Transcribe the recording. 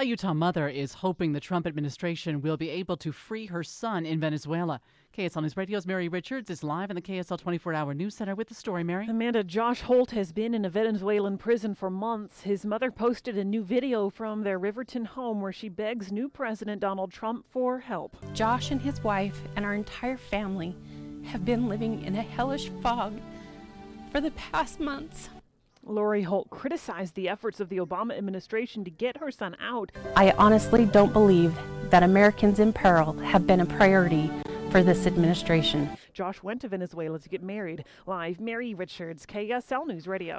Utah mother is hoping the Trump administration will be able to free her son in Venezuela. KSL News Radio's Mary Richards is live in the KSL 24-hour news center with the story. Mary? Amanda, Josh Holt has been in a Venezuelan prison for months. His mother posted a new video from their Riverton home where she begs new President Donald Trump for help. Josh and his wife and our entire family have been living in a hellish fog for the past months. Lori Holt criticized the efforts of the Obama administration to get her son out. I honestly don't believe that Americans in peril have been a priority for this administration. Josh went to Venezuela to get married. Live, Mary Richards, KSL News Radio.